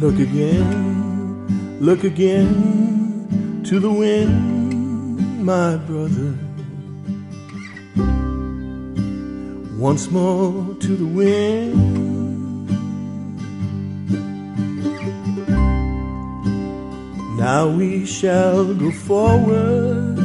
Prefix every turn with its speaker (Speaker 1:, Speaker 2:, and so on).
Speaker 1: look again to the wind, my brother. Once more to the wind. Now we shall go forward